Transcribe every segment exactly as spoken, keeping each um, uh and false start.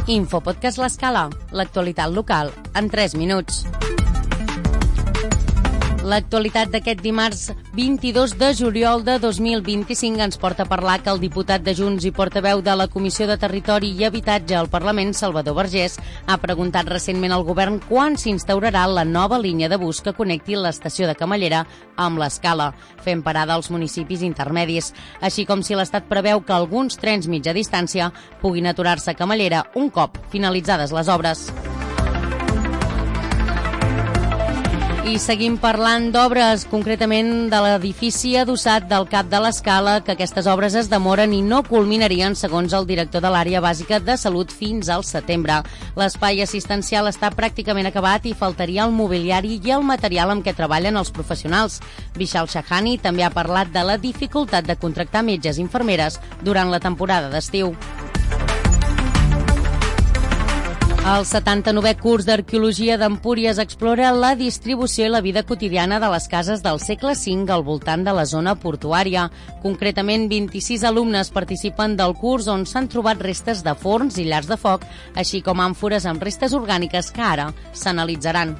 Infopodcast L'Escala, l'actualitat local en tres minuts. L'actualitat d'aquest dimarts vint-i-dos de juliol de dos mil vint-i-cinc ens porta a parlar que el diputat de Junts i portaveu de la Comissió de Territori i Habitatge al Parlament, Salvador Vergés, ha preguntat recentment al govern quan s'instaurarà la nova línia de bus que connecti l'estació de Camallera amb l'Escala, fent parada als municipis intermedis, així com si l'Estat preveu que alguns trens mitja distància puguin aturar-se a Camallera un cop finalitzades les obres. I seguim parlant d'obres, concretament de l'edifici adossat del Cap de l'Escala, que aquestes obres es demoren i no culminarien, segons el director de l'àrea bàsica de salut, fins al setembre. L'espai assistencial està pràcticament acabat i faltaria el mobiliari i el material amb què treballen els professionals. Vishal Shahani també ha parlat de la dificultat de contractar metges i infermeres durant la temporada d'estiu. El setanta-novè curs d'Arqueologia d'Empúries explora la distribució i la vida quotidiana de les cases del segle cinc al voltant de la zona portuària. Concretament, vint-i-sis alumnes participen del curs on s'han trobat restes de forns i llars de foc, així com àmfores amb restes orgàniques que ara s'analitzaran.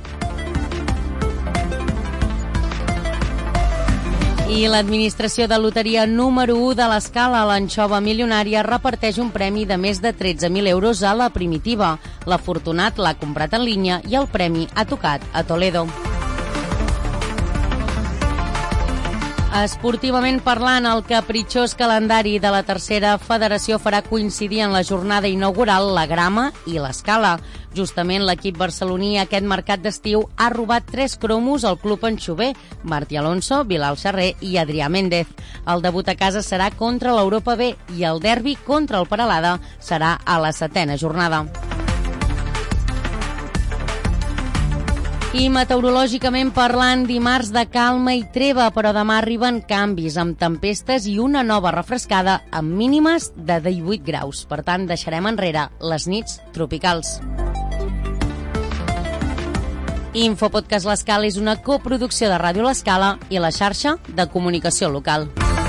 I l'administració de loteria número u de l'Escala, l'Anxova Milionària, reparteix un premi de més de tretze mil euros a la Primitiva. L'afortunat l'ha comprat en línia i el premi ha tocat a Toledo. Esportivament parlant, el capritxós calendari de la tercera federació farà coincidir en la jornada inaugural la grama i l'escala. Justament l'equip barceloní aquest mercat d'estiu ha robat tres cromos al club anxover, Martí Alonso, Bilal Xerrer i Adrià Méndez. El debut a casa serà contra l'Europa B i el derbi contra el Peralada serà a la setena jornada. I meteorològicament parlant, dimarts de calma i treva, però demà arriben canvis amb tempestes i una nova refrescada amb mínimes de divuit graus. Per tant, deixarem enrere les nits tropicals. Infopodcast L'Escala és una coproducció de Ràdio L'Escala i la xarxa de comunicació local.